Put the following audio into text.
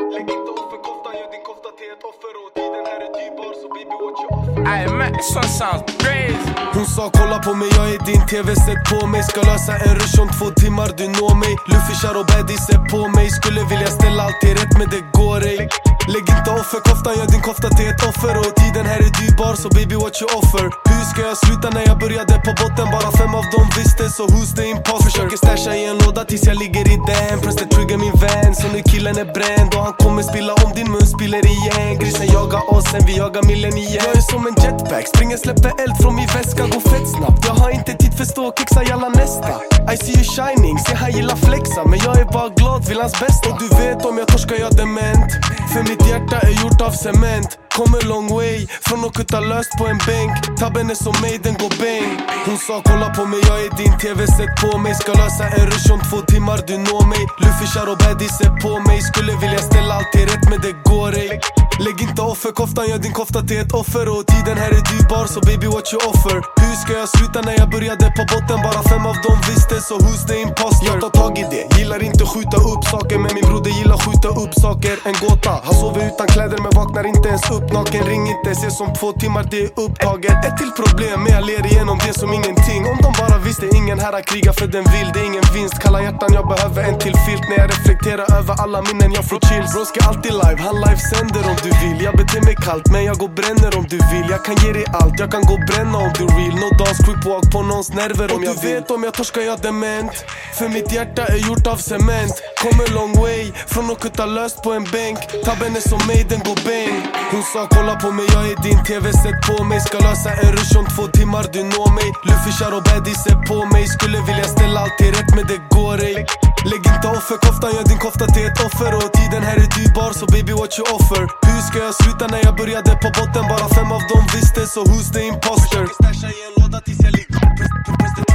Lägg inte offerkoftan, gör din kofta till ett offer. Och tiden här är dyrbar, så baby what you offer. Ay man, this one sounds crazy. Hon sa kolla på mig, jag är din tv, sätt på mig. Ska lösa en rush om 2 timmar, du når mig. Luffishar och baddies är på mig. Skulle vilja ställa allt till rätt men det går ej. Lägg inte offerkoftan, gör din kofta till ett offer. Och tiden här är dyrbar, så baby what you offer. Hur ska jag sluta när jag började på botten? Bara 5 av dem visste, så who's the imposter? Försöker stasha i en låda tills jag ligger i den. Press the trigger min vän, så nu killen är bränd. Och han kommer spilla om din mun spiller igen. Grisen jagar oss, sen vi jagar millen igen. Jag är som en jetpack, springer släpper eld från min väska. Går fett snabbt, jag har inte tid för stå och kexa jalla nästa. I see you shining, se han gillar flexa. Men jag är bara glad, vill hans bästa. Och du vet om jag torskar jag dement. För mitt hjärta är gjort av cement. Kommer long way, från att kutta löst på en bänk. Tabben är som mig, den går bang. Hon sa kolla på mig, jag är din tv, sätt på mig. Ska lösa en rush om 2 timmar, du når mig. Luffishar och baddies är på mig. Skulle vilja ställa allt till rätt men det går ej. Lägg inte offerkoftan, gör din kofta till ett offer. Och tiden här är dyrbar, så baby what you offer. Hur ska jag sluta när jag började på botten? Bara 5 av dem visste, så who's the imposter? Jag tar tag i det, gillar inte skjuta upp saker. Men min broder gillar skjuta upp saker. En gåta, han sover utan kläder men vaknar inte ens upp naken. Ring inte, ses som 2 timmar, det är upptaget. Ett till problem, men jag ler igenom det som ingenting. Om de bara visste, ingen här har krigat för den vill. Det är ingen vinst, kalla hjärtan, jag behöver en till filt. När jag reflekterar över alla minnen, jag får chills. Bro ska alltid live, han livesänder om du vill. Jag beter mig kallt, men jag går bränner om du vill. Jag kan ge dig allt, jag kan gå bränna om du real. No dance, quick walk på någons nerver om jag vill. Du vet om jag torskar jag dement. För mitt hjärta är gjort av cement. Kommer long way, från att kutta löst på en bänk. Tabben är som mig, den går bang. Hon sa kolla på mig, jag är din tv, sätt på mig. Ska lösa en rush om 2 timmar, du når mig. Luffishar och baddies är på mig. Skulle vilja ställa allt till rätt men det går ej. Lägg inte offerkoftan, gör din kofta till ett offer. Och tiden här är dyrbar, så baby what you offer. Hur ska jag sluta när jag började på botten? Bara 5 av dem visste, så who's the imposter? Försöker stasha i en låda tills jag ligger.